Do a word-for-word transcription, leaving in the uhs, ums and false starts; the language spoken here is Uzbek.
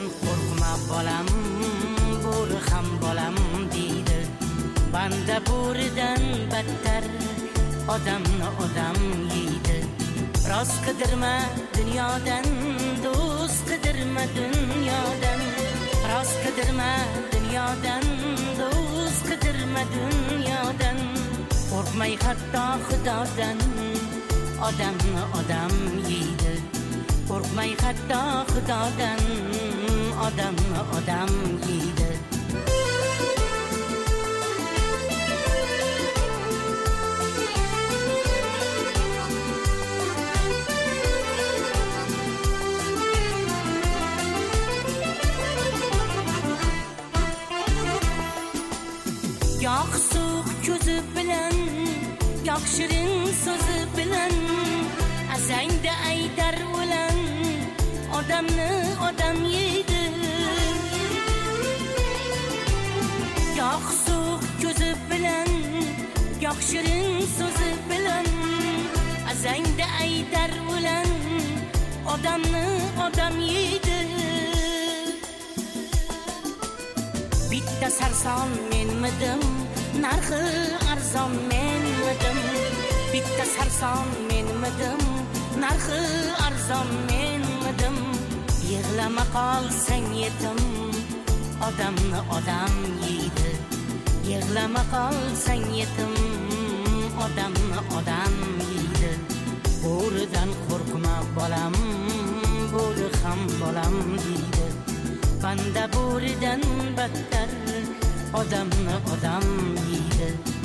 qo'rqma bolam, bo'ri ham bolam deydi. Banda bo'ridan battar odamni odam yeydi. Rost qidirma dunyodan, do'st qidirma dunyodan. Rost qidirma dunyodan, do'st qidirma dunyodan. Qo'rqmay hatto xudodan, odamni odam yeydi. Qo'rqmay hatto xudodan, odamni odam yeydi. Yoq suv ko'zi bilan, yoq shirin so'zi bilan, azangda aytar o'lan, odamni odam yeydi. Yoq suv ko'zi bilan, yoq shirin so'zi bilan, azangda aytar o'lan, odamni odam yeydi. Bitta sarson menmidim, narxi arzon menmidim. Bitta sarson menmidim, narxi arzon menmidim. Yig'lama qolsang yetim, odamni odam yeydi. Yig'lama qolsang yetim, odamni odam yeydi. Bo'ridan qo'rqma bolam, bo'ri ham bolam deydi. Banda bo'ridan battar odamni odam yeydi.